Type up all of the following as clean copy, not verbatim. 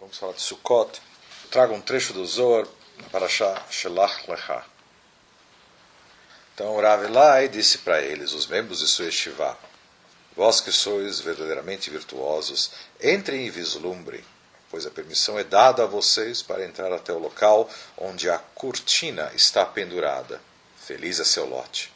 Vamos falar de Sukkot. Trago um trecho do Zohar para Shelach Lecha. Então Rav Elai disse para eles, os membros de sua yeshiva: vós que sois verdadeiramente virtuosos, entrem e vislumbrem, pois a permissão é dada a vocês para entrar até o local onde a cortina está pendurada. Feliz é seu lote.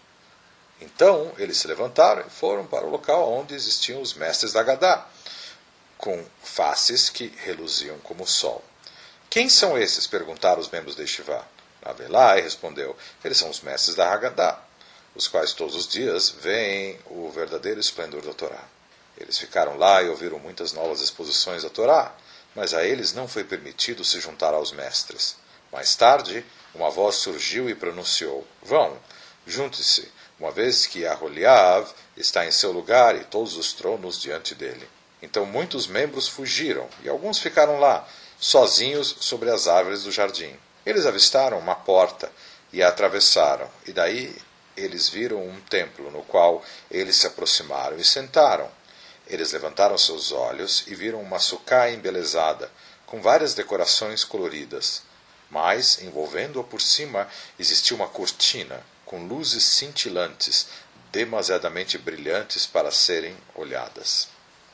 Então eles se levantaram e foram para o local onde existiam os mestres da Haggadah, com faces que reluziam como o sol. Quem são esses? Perguntaram os membros da yeshiva. Rav Elai respondeu: eles são os mestres da Haggadah, os quais todos os dias veem o verdadeiro esplendor da Torá. Eles ficaram lá e ouviram muitas novas exposições da Torá, mas a eles não foi permitido se juntar aos mestres. Mais tarde, uma voz surgiu e pronunciou: vão, junte-se, uma vez que Aholiav está em seu lugar e todos os tronos diante dele. Então muitos membros fugiram, e alguns ficaram lá, sozinhos sobre as árvores do jardim. Eles avistaram uma porta e a atravessaram, e daí eles viram um templo, no qual eles se aproximaram e sentaram. Eles levantaram seus olhos e viram uma sucá embelezada, com várias decorações coloridas. Mas, envolvendo-a por cima, existia uma cortina, com luzes cintilantes, demasiadamente brilhantes para serem olhadas.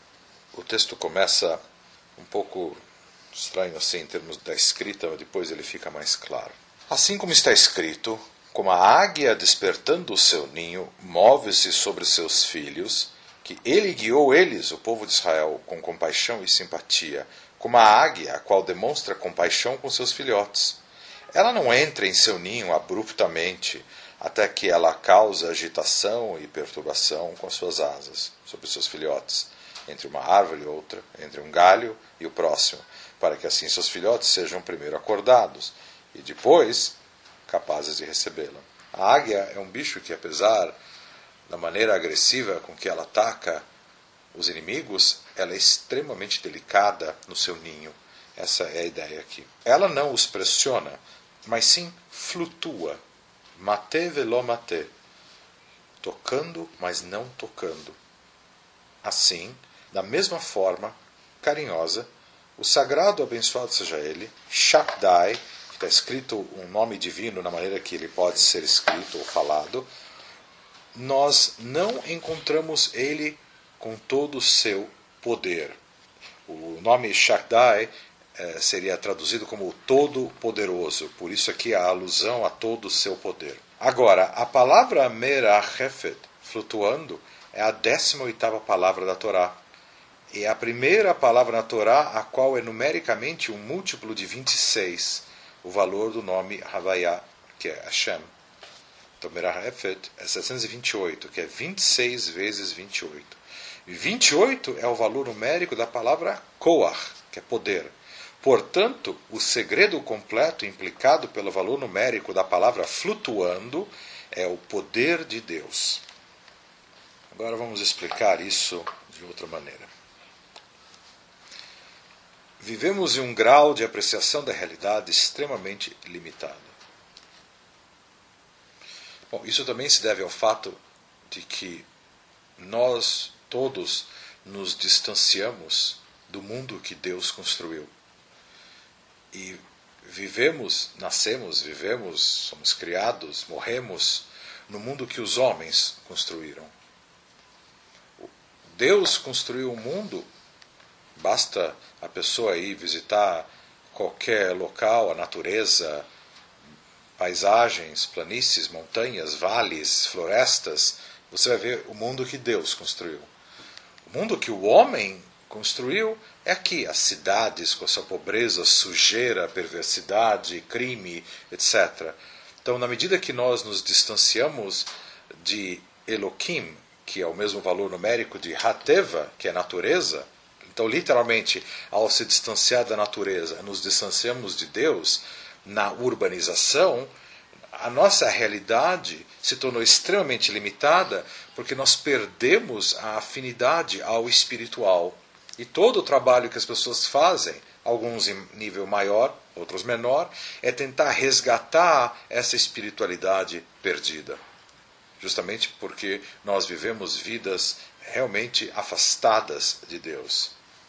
O texto começa um pouco estranho assim em termos da escrita, depois ele fica mais claro. Assim como está escrito, como a águia despertando o seu ninho, move-se sobre seus filhos, que ele guiou eles, o povo de Israel, com compaixão e simpatia, como a águia, a qual demonstra compaixão com seus filhotes. Ela não entra em seu ninho abruptamente, até que ela causa agitação e perturbação com as suas asas, sobre seus filhotes, entre uma árvore e outra, entre um galho e o próximo, para que assim seus filhotes sejam primeiro acordados, e depois capazes de recebê-la. A águia é um bicho que, apesar da maneira agressiva com que ela ataca os inimigos, ela é extremamente delicada no seu ninho. Essa é a ideia aqui. Ela não os pressiona, mas sim flutua. Mate velo mate. Tocando, mas não tocando. Assim, da mesma forma, carinhosa, o sagrado abençoado seja ele, Shaddai, que está escrito um nome divino na maneira que ele pode ser escrito ou falado, nós não encontramos ele com todo o seu poder. O nome Shaddai seria traduzido como o Todo-Poderoso, por isso aqui a alusão a todo o seu poder. Agora, a palavra Merachefet, flutuando, é a 18ª palavra da Torá. E é a primeira palavra na Torá a qual é numericamente um múltiplo de 26, o valor do nome Havaiá, que é Hashem. Então, Merachefet é 728, que é 26 vezes 28. E 28 é o valor numérico da palavra Koach, que é poder. Portanto, o segredo completo implicado pelo valor numérico da palavra flutuando é o poder de Deus. Agora vamos explicar isso de outra maneira. Vivemos em um grau de apreciação da realidade extremamente limitado. Bom, isso também se deve ao fato de que nós todos nos distanciamos do mundo que Deus construiu. E nascemos, vivemos, somos criados, morremos no mundo que os homens construíram. Deus construiu o mundo, basta a pessoa ir visitar qualquer local, a natureza, paisagens, planícies, montanhas, vales, florestas, você vai ver o mundo que Deus construiu. O mundo que o homem construiu é aqui, as cidades com a sua pobreza, sujeira, perversidade, crime, etc. Então, na medida que nós nos distanciamos de Elohim, que é o mesmo valor numérico de Hateva, que é natureza, então, literalmente, ao se distanciar da natureza, nos distanciamos de Deus, na urbanização, a nossa realidade se tornou extremamente limitada porque nós perdemos a afinidade ao espiritual. E todo o trabalho que as pessoas fazem, alguns em nível maior, outros menor, é tentar resgatar essa espiritualidade perdida. Justamente porque nós vivemos vidas realmente afastadas de Deus.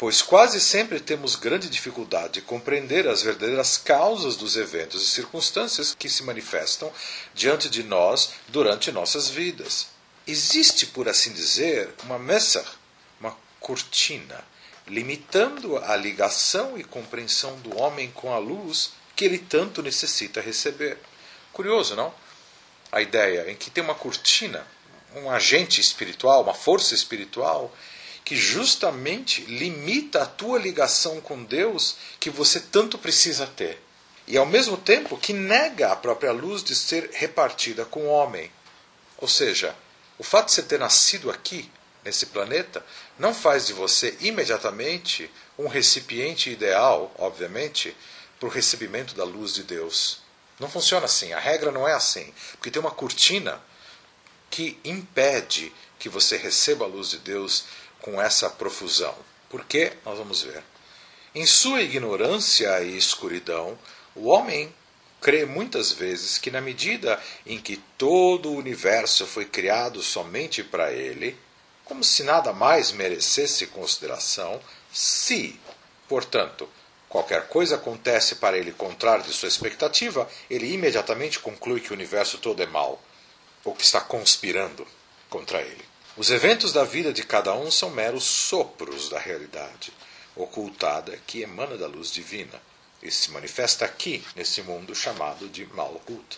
pois quase sempre temos grande dificuldade de compreender as verdadeiras causas dos eventos e circunstâncias que se manifestam diante de nós durante nossas vidas. Existe, por assim dizer, uma mesar, uma cortina, limitando a ligação e compreensão do homem com a luz que ele tanto necessita receber. Curioso, não? A ideia em que tem uma cortina, um agente espiritual, uma força espiritual, que justamente limita a tua ligação com Deus que você tanto precisa ter. E ao mesmo tempo que nega a própria luz de ser repartida com o homem. Ou seja, o fato de você ter nascido aqui, nesse planeta, não faz de você imediatamente um recipiente ideal, obviamente, para o recebimento da luz de Deus. Não funciona assim, a regra não é assim. Porque tem uma cortina que impede que você receba a luz de Deus com essa profusão. Por quê? Nós vamos ver. Em sua ignorância e escuridão, o homem crê muitas vezes que na medida em que todo o universo foi criado somente para ele, como se nada mais merecesse consideração, se, portanto, qualquer coisa acontece para ele contrário de sua expectativa, ele imediatamente conclui que o universo todo é mau, ou que está conspirando contra ele. Os eventos da vida de cada um são meros sopros da realidade, ocultada que emana da luz divina, e se manifesta aqui, nesse mundo chamado de Malhut.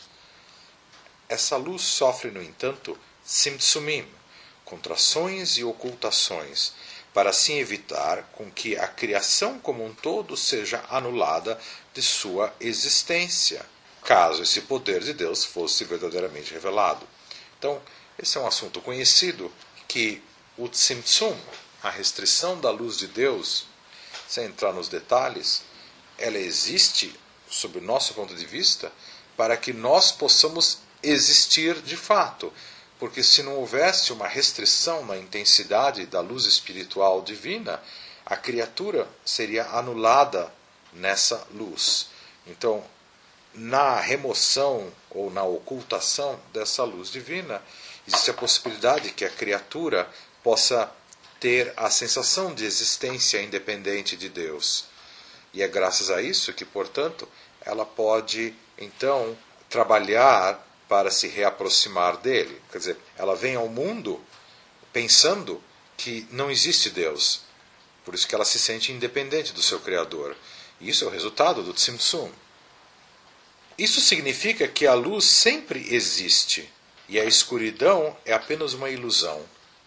Essa luz sofre, no entanto, simtsumim, contrações e ocultações, para assim evitar com que a criação como um todo seja anulada de sua existência, caso esse poder de Deus fosse verdadeiramente revelado. Então, esse é um assunto conhecido, que o tzimtzum, a restrição da luz de Deus, sem entrar nos detalhes, ela existe, sob o nosso ponto de vista, para que nós possamos existir de fato. Porque se não houvesse uma restrição na intensidade da luz espiritual divina, a criatura seria anulada nessa luz. Então, na remoção ou na ocultação dessa luz divina, existe a possibilidade que a criatura possa ter a sensação de existência independente de Deus. E é graças a isso que, portanto, ela pode, então, trabalhar para se reaproximar dele. Quer dizer, ela vem ao mundo pensando que não existe Deus. Por isso que ela se sente independente do seu Criador. E isso é o resultado do tzimtzum. Isso significa que a luz sempre existe e a escuridão é apenas uma ilusão.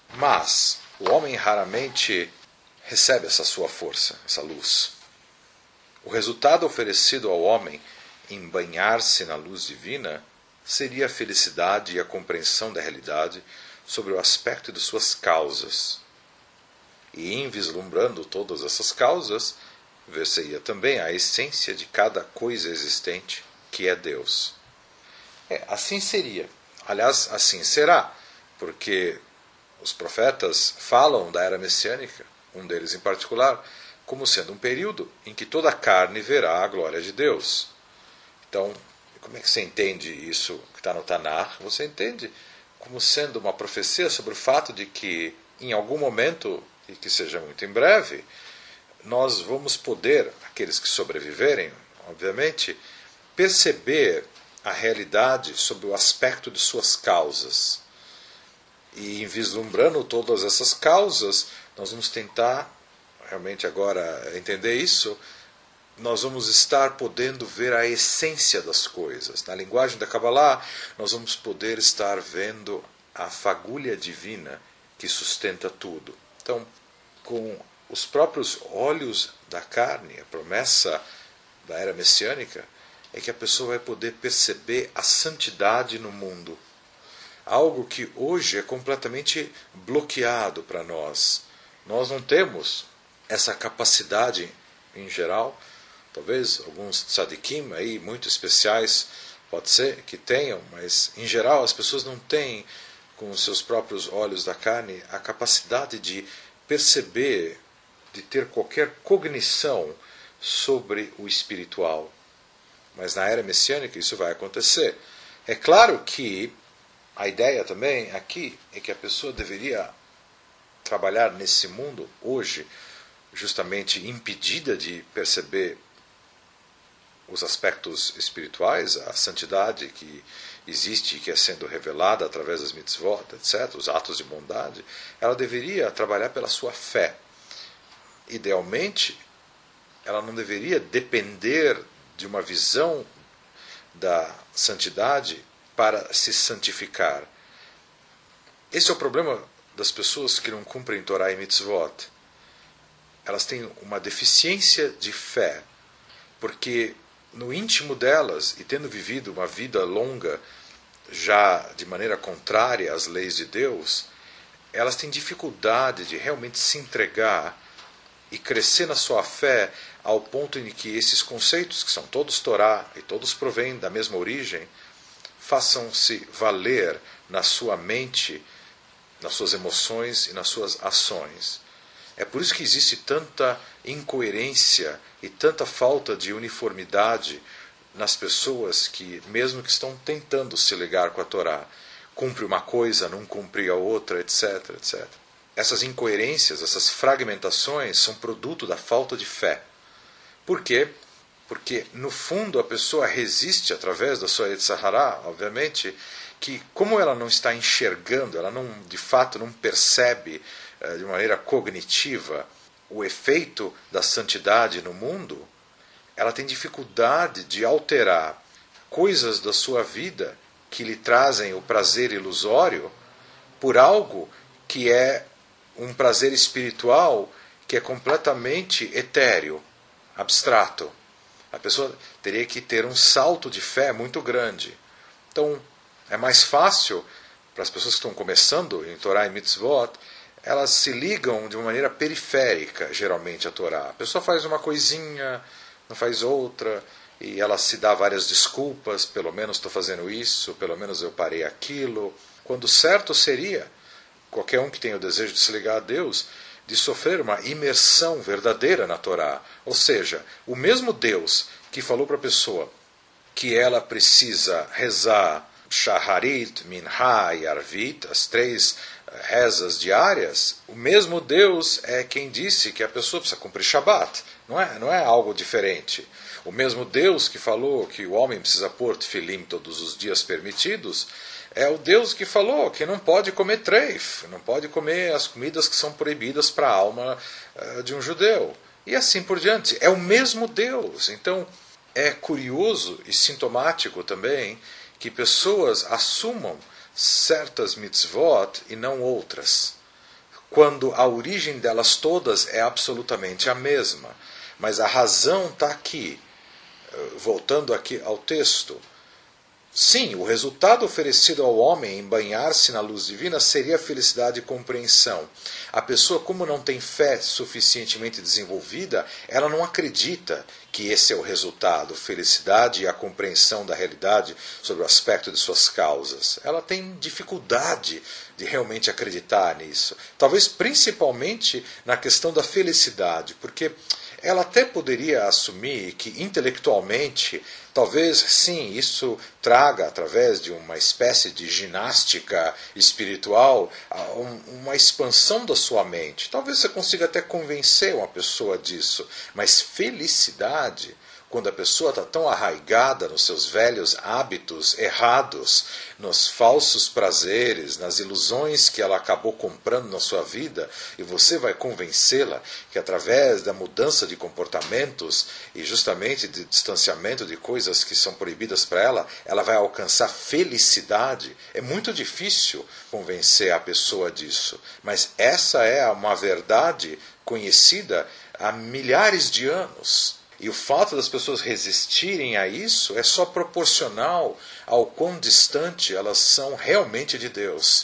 Mas o homem raramente recebe essa sua força, essa luz. O resultado oferecido ao homem em banhar-se na luz divina seria a felicidade e a compreensão da realidade sobre o aspecto de suas causas. E em vislumbrando todas essas causas, ver-se-ia também a essência de cada coisa existente, que é Deus. Assim seria. Aliás, assim será, porque os profetas falam da era messiânica, um deles em particular, como sendo um período em que toda a carne verá a glória de Deus. Então, como é que você entende isso que está no Tanakh? Você entende como sendo uma profecia sobre o fato de que, em algum momento, e que seja muito em breve, nós vamos poder, aqueles que sobreviverem, obviamente, perceber a realidade sob o aspecto de suas causas. E, em vislumbrando todas essas causas, nós vamos tentar, realmente agora, entender isso. Nós vamos estar podendo ver a essência das coisas. Na linguagem da Kabbalah, nós vamos poder estar vendo a fagulha divina que sustenta tudo. Então, com os próprios olhos da carne, a promessa da era messiânica é que a pessoa vai poder perceber a santidade no mundo. Algo que hoje é completamente bloqueado para nós. Nós não temos essa capacidade, em geral. Talvez alguns tzadikim aí, muito especiais, pode ser que tenham, mas em geral as pessoas não têm, com os seus próprios olhos da carne, a capacidade de perceber, de ter qualquer cognição sobre o espiritual. Mas na era messiânica isso vai acontecer. É claro que a ideia também aqui é que a pessoa deveria trabalhar nesse mundo hoje justamente impedida de perceber os aspectos espirituais, a santidade que existe e que é sendo revelada através das mitzvot, etc., os atos de bondade, ela deveria trabalhar pela sua fé. Idealmente, ela não deveria depender de uma visão da santidade para se santificar. Esse é o problema das pessoas que não cumprem Torá e mitzvot. Elas têm uma deficiência de fé, porque no íntimo delas, e tendo vivido uma vida longa já de maneira contrária às leis de Deus, elas têm dificuldade de realmente se entregar e crescer na sua fé ao ponto em que esses conceitos, que são todos Torá e todos provêm da mesma origem, façam-se valer na sua mente, nas suas emoções e nas suas ações. É por isso que existe tanta incoerência e tanta falta de uniformidade nas pessoas que, mesmo que estão tentando se ligar com a Torá, cumpre uma coisa, não cumpre a outra, etc, etc. Essas incoerências, essas fragmentações são produto da falta de fé. Por quê? Porque, no fundo, a pessoa resiste através da sua Yetzer Hará, obviamente, que como ela não está enxergando, ela não, de fato não percebe de maneira cognitiva o efeito da santidade no mundo, ela tem dificuldade de alterar coisas da sua vida que lhe trazem o prazer ilusório por algo que é um prazer espiritual que é completamente etéreo, abstrato. A pessoa teria que ter um salto de fé muito grande. Então, é mais fácil para as pessoas que estão começando em Torá e Mitzvot, elas se ligam de uma maneira periférica, geralmente, à Torá. A pessoa faz uma coisinha, não faz outra, e ela se dá várias desculpas, pelo menos estou fazendo isso, pelo menos eu parei aquilo, quando certo seria, qualquer um que tenha o desejo de se ligar a Deus, de sofrer uma imersão verdadeira na Torá. Ou seja, o mesmo Deus que falou para a pessoa que ela precisa rezar Shaharit, Minha e Arvit, as 3 rezas diárias, o mesmo Deus é quem disse que a pessoa precisa cumprir Shabat. Não é algo diferente. O mesmo Deus que falou que o homem precisa pôr tefilim todos os dias permitidos, é o Deus que falou que não pode comer treif, não pode comer as comidas que são proibidas para a alma de um judeu. E assim por diante. É o mesmo Deus. Então, é curioso e sintomático também que pessoas assumam certas mitzvot e não outras, quando a origem delas todas é absolutamente a mesma. Mas a razão está aqui. Voltando aqui ao texto, sim, o resultado oferecido ao homem em banhar-se na luz divina seria felicidade e compreensão. A pessoa, como não tem fé suficientemente desenvolvida, ela não acredita que esse é o resultado, felicidade e a compreensão da realidade sobre o aspecto de suas causas. Ela tem dificuldade de realmente acreditar nisso. Talvez principalmente na questão da felicidade, porque ela até poderia assumir que intelectualmente, talvez sim, isso traga, através de uma espécie de ginástica espiritual, uma expansão da sua mente. Talvez você consiga até convencer uma pessoa disso, mas felicidade, quando a pessoa está tão arraigada nos seus velhos hábitos errados, nos falsos prazeres, nas ilusões que ela acabou comprando na sua vida, e você vai convencê-la que através da mudança de comportamentos e justamente de distanciamento de coisas que são proibidas para ela, ela vai alcançar felicidade. É muito difícil convencer a pessoa disso, mas essa é uma verdade conhecida há milhares de anos. E o fato das pessoas resistirem a isso é só proporcional ao quão distante elas são realmente de Deus.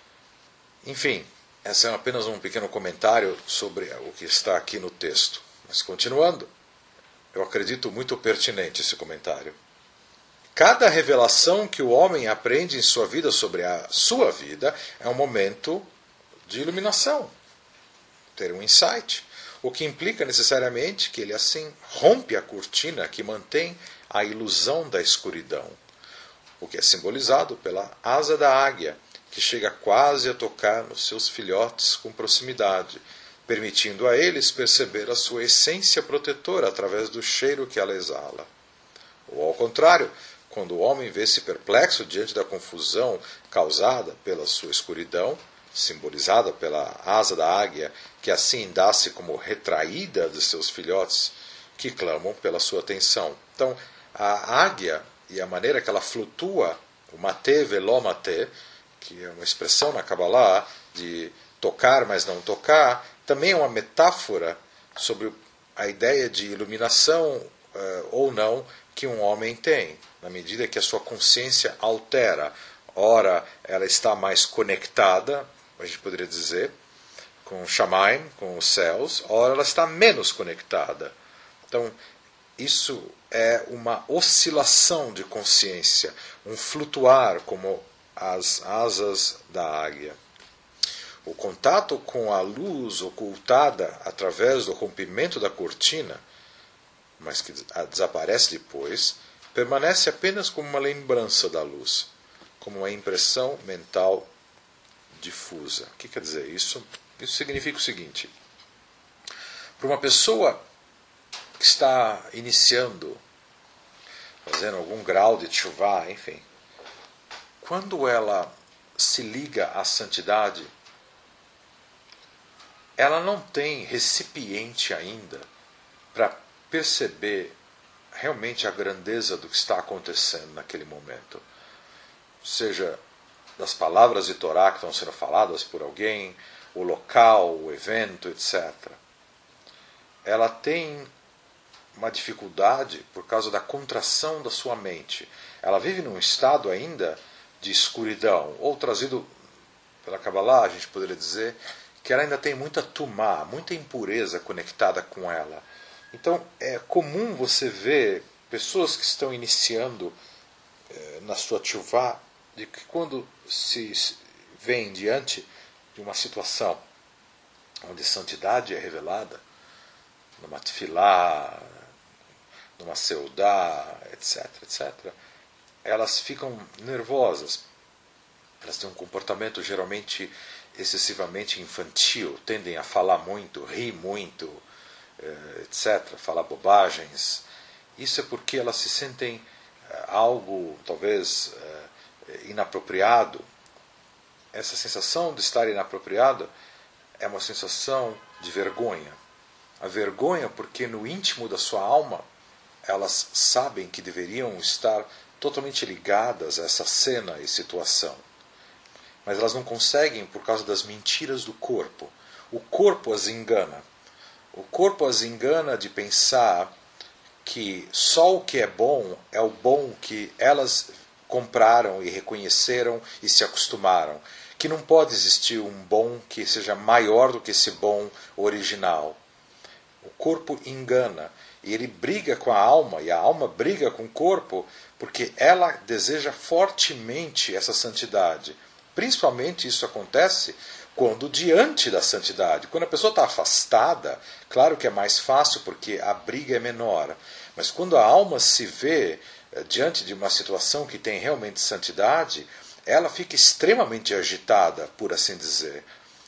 Enfim, esse é apenas um pequeno comentário sobre o que está aqui no texto. Mas continuando, eu acredito muito pertinente esse comentário. Cada revelação que o homem aprende em sua vida sobre a sua vida é um momento de iluminação, ter um insight. O que implica necessariamente que ele assim rompe a cortina que mantém a ilusão da escuridão, o que é simbolizado pela asa da águia, que chega quase a tocar nos seus filhotes com proximidade, permitindo a eles perceber a sua essência protetora através do cheiro que ela exala. Ou ao contrário, quando o homem vê-se perplexo diante da confusão causada pela sua escuridão, simbolizada pela asa da águia, que assim dá-se como retraída de seus filhotes, que clamam pela sua atenção. Então, a águia e a maneira que ela flutua, o mate velo mate, que é uma expressão na Kabbalah de tocar, mas não tocar, também é uma metáfora sobre a ideia de iluminação ou não que um homem tem, na medida que a sua consciência altera. Ora, ela está mais conectada, a gente poderia dizer, com o Shamaim, com os céus, ora ela está menos conectada. Então, isso é uma oscilação de consciência, um flutuar como as asas da águia. O contato com a luz ocultada através do rompimento da cortina, mas que desaparece depois, permanece apenas como uma lembrança da luz, como uma impressão mental difusa. O que quer dizer isso? Isso significa o seguinte: para uma pessoa que está iniciando, fazendo algum grau de teshuvah, enfim, quando ela se liga à santidade, ela não tem recipiente ainda para perceber realmente a grandeza do que está acontecendo naquele momento. Seja das palavras de Torá que estão sendo faladas por alguém, o local, o evento, etc. Ela tem uma dificuldade por causa da contração da sua mente. Ela vive num estado ainda de escuridão, ou trazido pela Kabbalah, a gente poderia dizer, que ela ainda tem muita tumá, muita impureza conectada com ela. Então é comum você ver pessoas que estão iniciando na sua teshuvah, de que quando se vem diante de uma situação onde santidade é revelada, numa tefilá, numa seudá, etc., etc., elas ficam nervosas. Elas têm um comportamento geralmente excessivamente infantil, tendem a falar muito, rir muito, etc., falar bobagens. Isso é porque elas se sentem algo, talvez, inapropriado. Essa sensação de estar inapropriado é uma sensação de vergonha. A vergonha porque no íntimo da sua alma elas sabem que deveriam estar totalmente ligadas a essa cena e situação. Mas elas não conseguem por causa das mentiras do corpo. O corpo as engana. O corpo as engana de pensar que só o que é o bom que elas compraram e reconheceram e se acostumaram. Que não pode existir um bom que seja maior do que esse bom original. O corpo engana e ele briga com a alma, e a alma briga com o corpo porque ela deseja fortemente essa santidade. Principalmente isso acontece quando diante da santidade. Quando a pessoa está afastada, claro que é mais fácil porque a briga é menor. Mas quando a alma se vê diante de uma situação que tem realmente santidade, ela fica extremamente agitada, por assim dizer.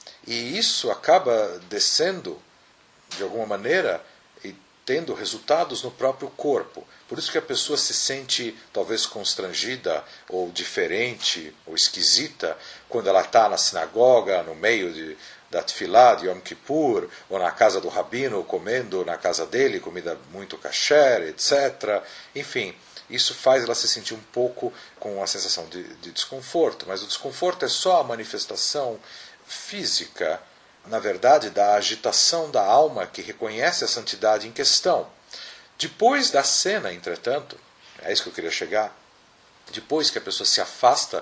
E isso acaba descendo, de alguma maneira, e tendo resultados no próprio corpo. Por isso que a pessoa se sente talvez constrangida, ou diferente, ou esquisita, quando ela está na sinagoga, no meio da tefilá de Yom Kippur, ou na casa do rabino, comendo na casa dele comida muito kasher, etc. Enfim, isso faz ela se sentir um pouco com a sensação de desconforto. Mas o desconforto é só a manifestação física, na verdade, da agitação da alma que reconhece a santidade em questão. Depois da cena, entretanto, é isso que eu queria chegar, depois que a pessoa se afasta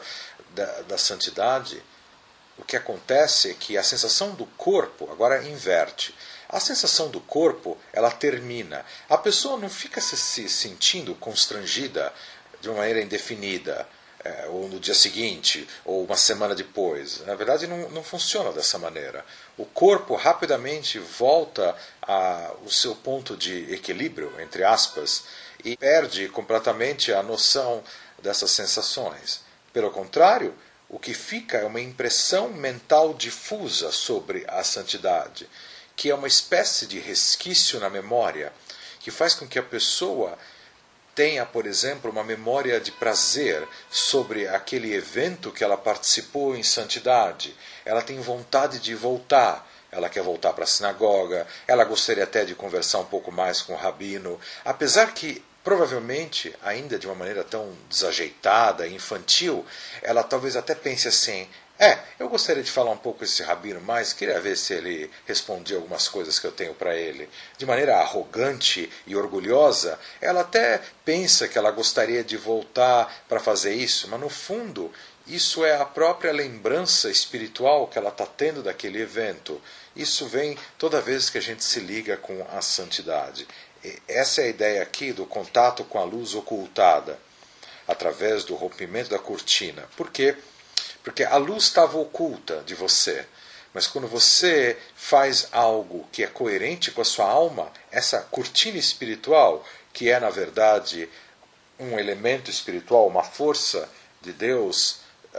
da santidade, o que acontece é que a sensação do corpo agora inverte. A sensação do corpo, ela termina. A pessoa não fica se sentindo constrangida de uma maneira indefinida, ou no dia seguinte, ou uma semana depois. Na verdade, não funciona dessa maneira. O corpo rapidamente volta ao seu ponto de equilíbrio, entre aspas, e perde completamente a noção dessas sensações. Pelo contrário, o que fica é uma impressão mental difusa sobre a santidade. que é uma espécie de resquício na memória, que faz com que a pessoa tenha, por exemplo, uma memória de prazer sobre aquele evento que ela participou em santidade. Ela tem vontade de voltar. Ela quer voltar para a sinagoga, ela gostaria até de conversar um pouco mais com o rabino, apesar que, provavelmente, ainda de uma maneira tão desajeitada, infantil, ela talvez até pense assim: eu gostaria de falar um pouco com esse rabino, mas queria ver se ele respondia algumas coisas que eu tenho para ele. De maneira arrogante e orgulhosa, ela até pensa que ela gostaria de voltar para fazer isso, mas no fundo, isso é a própria lembrança espiritual que ela está tendo daquele evento. Isso vem toda vez que a gente se liga com a santidade. Essa é a ideia aqui do contato com a luz ocultada, através do rompimento da cortina. Por quê? Porque a luz estava oculta de você. Mas quando você faz algo que é coerente com a sua alma, essa cortina espiritual, que é na verdade um elemento espiritual, uma força de Deus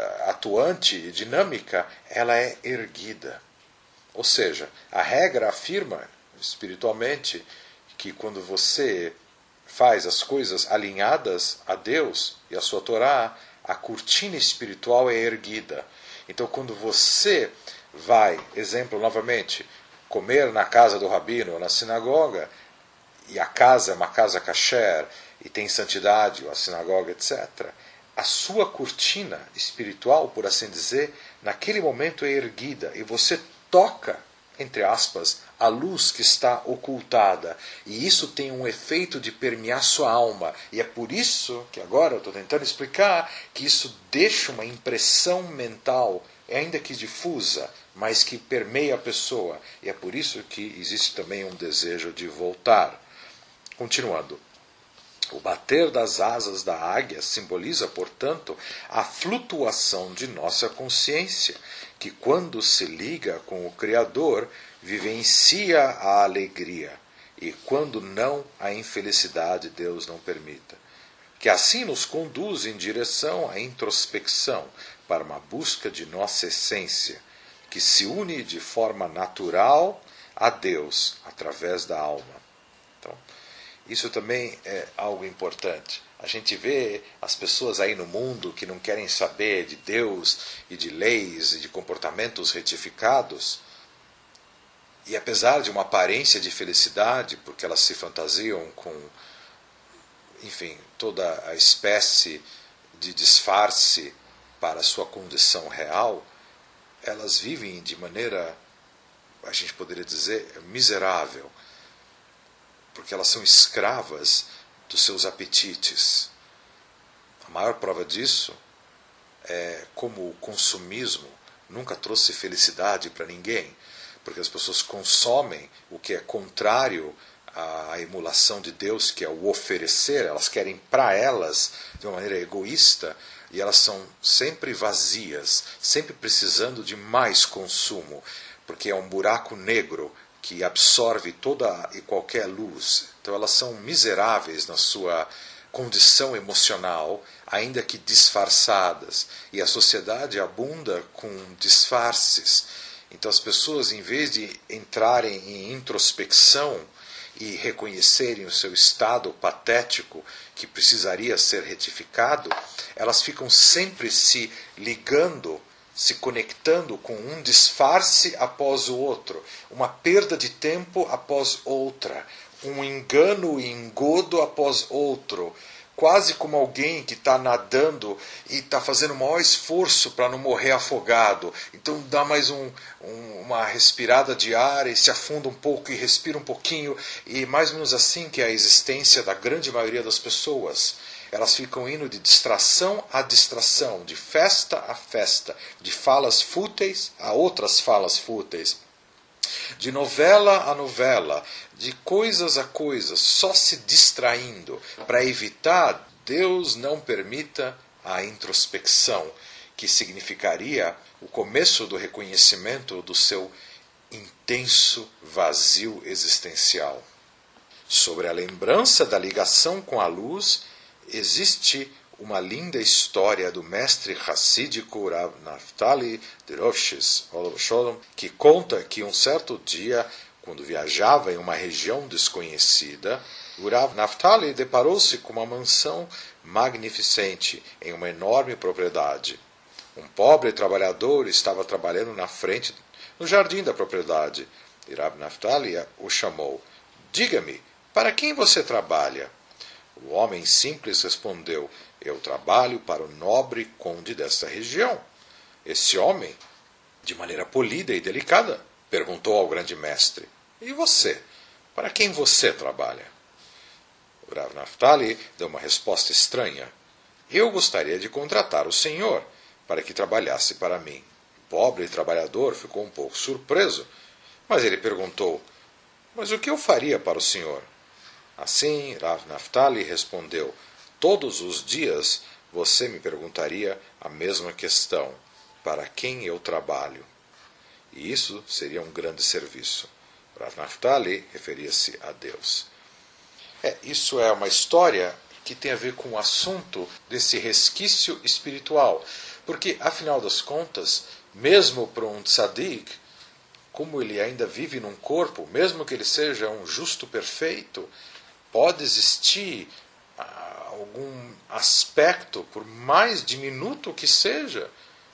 atuante e dinâmica, ela é erguida. Ou seja, a regra afirma espiritualmente que quando você faz as coisas alinhadas a Deus e a sua Torá, a cortina espiritual é erguida. Então, quando você vai, exemplo novamente, comer na casa do rabino ou na sinagoga, e a casa é uma casa kasher, e tem santidade, ou a sinagoga, etc., a sua cortina espiritual, por assim dizer, naquele momento é erguida, e você toca, entre aspas, a luz que está ocultada. E isso tem um efeito de permear sua alma. E é por isso que agora eu estou tentando explicar que isso deixa uma impressão mental, ainda que difusa, mas que permeia a pessoa. E é por isso que existe também um desejo de voltar. Continuando. O bater das asas da águia simboliza, portanto, a flutuação de nossa consciência, que quando se liga com o Criador, vivencia a alegria, e quando não, a infelicidade Deus não permita. Que assim nos conduz em direção à introspecção, para uma busca de nossa essência, que se une de forma natural a Deus, através da alma. Então, isso também é algo importante. A gente vê as pessoas aí no mundo que não querem saber de Deus e de leis e de comportamentos retificados. E apesar de uma aparência de felicidade, porque elas se fantasiam com, enfim, toda a espécie de disfarce para a sua condição real, elas vivem de maneira, a gente poderia dizer, miserável. Porque elas são escravas dos seus apetites. A maior prova disso é como o consumismo nunca trouxe felicidade para ninguém, porque as pessoas consomem o que é contrário à emulação de Deus, que é o oferecer. Elas querem para elas, de uma maneira egoísta, e elas são sempre vazias, sempre precisando de mais consumo, porque é um buraco negro que absorve toda e qualquer luz. Então elas são miseráveis na sua condição emocional, ainda que disfarçadas. E a sociedade abunda com disfarces. Então as pessoas, em vez de entrarem em introspecção e reconhecerem o seu estado patético, que precisaria ser retificado, elas ficam sempre se ligando, se conectando com um disfarce após o outro, uma perda de tempo após outra, um engano e engodo após outro, quase como alguém que está nadando e está fazendo o maior esforço para não morrer afogado. Então dá mais uma respirada de ar e se afunda um pouco e respira um pouquinho, e mais ou menos assim que é a existência da grande maioria das pessoas. Elas ficam indo de distração a distração, de festa a festa, de falas fúteis a outras falas fúteis, de novela a novela, de coisas a coisas, só se distraindo, para evitar Deus não permita a introspecção, que significaria o começo do reconhecimento do seu intenso vazio existencial. Sobre a lembrança da ligação com a luz, existe uma linda história do mestre hassídico Rav Naftali de Rovshitz, que conta que um certo dia Quando viajava em uma região desconhecida, o Rav Naftali deparou-se com uma mansão magnificente em uma enorme propriedade. Um pobre trabalhador estava trabalhando na frente, no jardim da propriedade, e Rav Naftali o chamou. Diga-me, para quem você trabalha? O homem simples respondeu, eu trabalho para o nobre conde desta região. Esse homem, de maneira polida e delicada, perguntou ao grande mestre, e você? Para quem você trabalha? O Rav Naftali deu uma resposta estranha. Eu gostaria de contratar o senhor para que trabalhasse para mim. O pobre trabalhador ficou um pouco surpreso, mas ele perguntou, mas o que eu faria para o senhor? Assim, Rav Naftali respondeu, todos os dias você me perguntaria a mesma questão, para quem eu trabalho? E isso seria um grande serviço. Rav Naftali referia-se a Deus. Isso é uma história que tem a ver com o assunto desse resquício espiritual. Porque, afinal das contas, mesmo para um tzadik, como ele ainda vive num corpo, mesmo que ele seja um justo perfeito, pode existir algum aspecto, por mais diminuto que seja,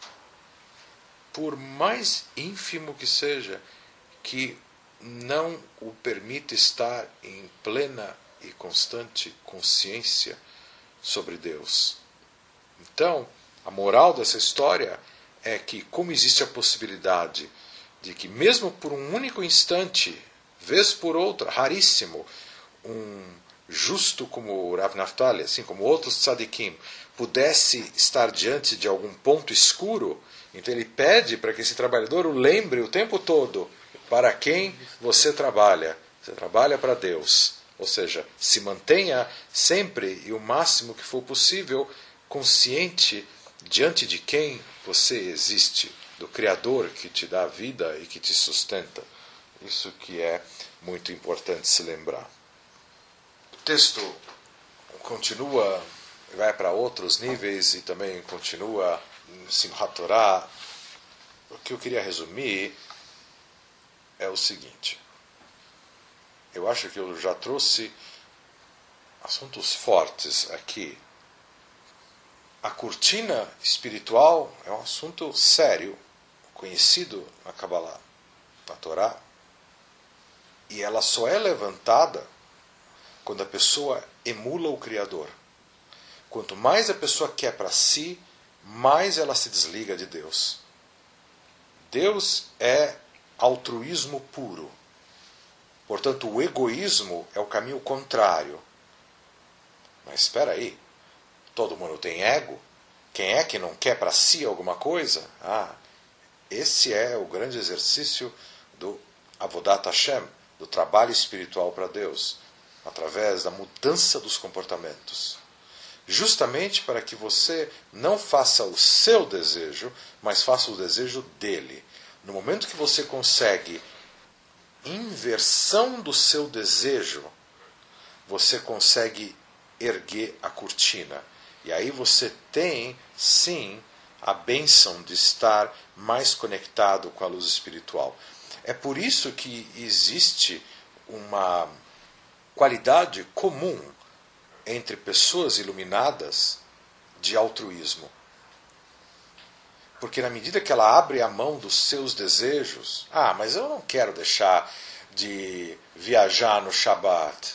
por mais ínfimo que seja, que não o permite estar em plena e constante consciência sobre Deus. Então, a moral dessa história é que, como existe a possibilidade de que, mesmo por um único instante, vez por outra, raríssimo, um justo como o Rav Naftali, assim como outros tzadikim, pudesse estar diante de algum ponto escuro, então ele pede para que esse trabalhador o lembre o tempo todo para quem você trabalha. Você trabalha para Deus. Ou seja, se mantenha sempre e o máximo que for possível consciente diante de quem você existe, do Criador que te dá a vida e que te sustenta. Isso que é muito importante se lembrar. O texto continua, vai para outros níveis e também continua em Simchat Torah. O que eu queria resumir é o seguinte. Eu acho que eu já trouxe assuntos fortes aqui. A cortina espiritual é um assunto sério, conhecido na Kabbalah, na Torá, e ela só é levantada quando a pessoa emula o Criador. Quanto mais a pessoa quer para si, mais ela se desliga de Deus. Deus é altruísmo puro. Portanto, o egoísmo é o caminho contrário. Mas espera aí, todo mundo tem ego? Quem é que não quer para si alguma coisa? Esse é o grande exercício do Avodat Hashem, do trabalho espiritual para Deus, através da mudança dos comportamentos. Justamente para que você não faça o seu desejo, mas faça o desejo dele. No momento que você consegue inversão do seu desejo, você consegue erguer a cortina. E aí você tem, sim, a bênção de estar mais conectado com a luz espiritual. É por isso que existe uma qualidade comum entre pessoas iluminadas de altruísmo. Porque na medida que ela abre a mão dos seus desejos, mas eu não quero deixar de viajar no Shabat.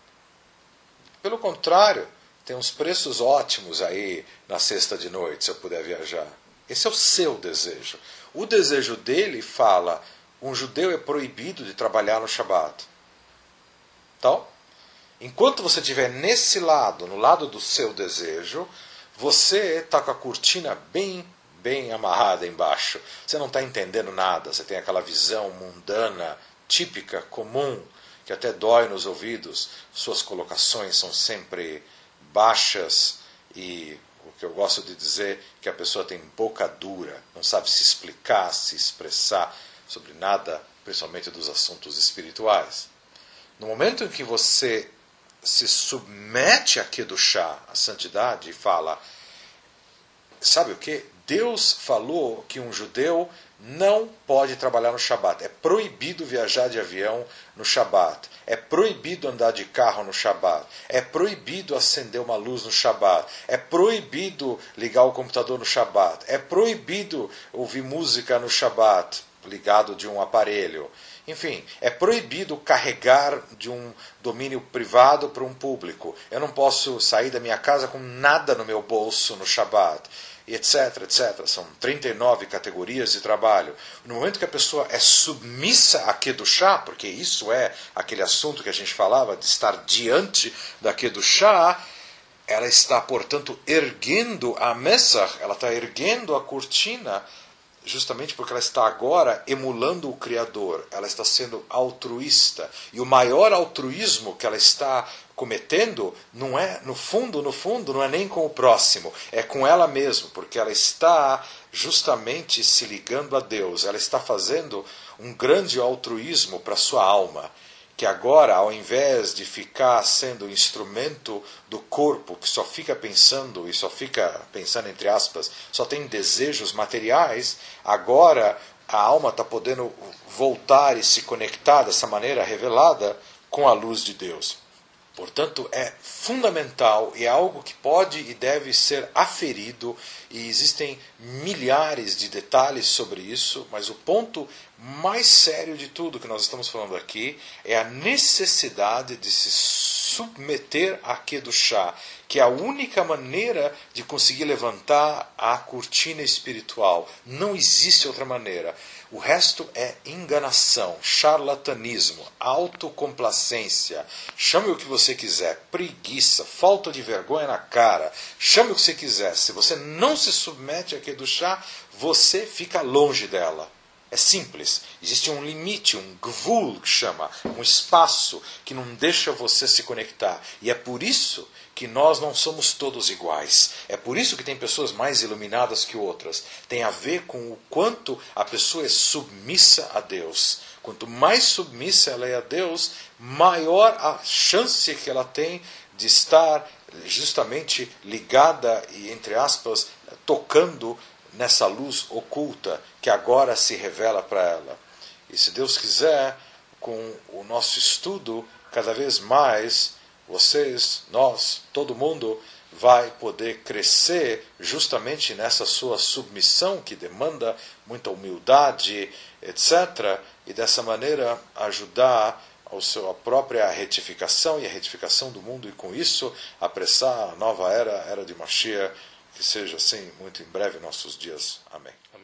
Pelo contrário, tem uns preços ótimos aí na sexta de noite, se eu puder viajar. Esse é o seu desejo. O desejo dele fala, um judeu é proibido de trabalhar no Shabat. Então, enquanto você estiver nesse lado, no lado do seu desejo, você está com a cortina bem amarrada embaixo. Você não está entendendo nada, você tem aquela visão mundana, típica, comum, que até dói nos ouvidos. Suas colocações são sempre baixas e o que eu gosto de dizer é que a pessoa tem boca dura, não sabe se explicar, se expressar sobre nada, principalmente dos assuntos espirituais. No momento em que você se submete a Kedushá, a santidade, e fala, sabe o que? Deus falou que um judeu não pode trabalhar no Shabat. É proibido viajar de avião no Shabat. É proibido andar de carro no Shabat. É proibido acender uma luz no Shabat. É proibido ligar o computador no Shabat. É proibido ouvir música no Shabat ligado de um aparelho. Enfim, é proibido carregar de um domínio privado para um público. Eu não posso sair da minha casa com nada no meu bolso no Shabat, etc, etc. São 39 categorias de trabalho. No momento que a pessoa é submissa a Kedushá, porque isso é aquele assunto que a gente falava, de estar diante da Kedushá, ela está, portanto, erguendo a Messach, ela está erguendo a cortina, justamente porque ela está agora emulando o Criador, ela está sendo altruísta. E o maior altruísmo que ela está cometendo não é, no fundo, não é nem com o próximo, é com ela mesma, porque ela está justamente se ligando a Deus, ela está fazendo um grande altruísmo para a sua alma, que agora, ao invés de ficar sendo instrumento do corpo, que só fica pensando, e só fica pensando entre aspas, só tem desejos materiais, agora a alma está podendo voltar e se conectar dessa maneira revelada com a luz de Deus. Portanto, é fundamental e é algo que pode e deve ser aferido, e existem milhares de detalhes sobre isso, mas o ponto mais sério de tudo que nós estamos falando aqui é a necessidade de se submeter a Kedushá, que é a única maneira de conseguir levantar a cortina espiritual. Não existe outra maneira. O resto é enganação, charlatanismo, autocomplacência. Chame o que você quiser, preguiça, falta de vergonha na cara. Chame o que você quiser. Se você não se submete a Kedushá, você fica longe dela. É simples. Existe um limite, um gvul, que chama, um espaço que não deixa você se conectar. E é por isso que nós não somos todos iguais. É por isso que tem pessoas mais iluminadas que outras. Tem a ver com o quanto a pessoa é submissa a Deus. Quanto mais submissa ela é a Deus, maior a chance que ela tem de estar justamente ligada e, entre aspas, tocando nessa luz oculta que agora se revela para ela. E se Deus quiser, com o nosso estudo, cada vez mais, vocês, nós, todo mundo vai poder crescer justamente nessa sua submissão que demanda muita humildade, etc. E dessa maneira ajudar a própria retificação e a retificação do mundo, e com isso apressar a nova era de Mashiach, que seja assim muito em breve em nossos dias. Amém.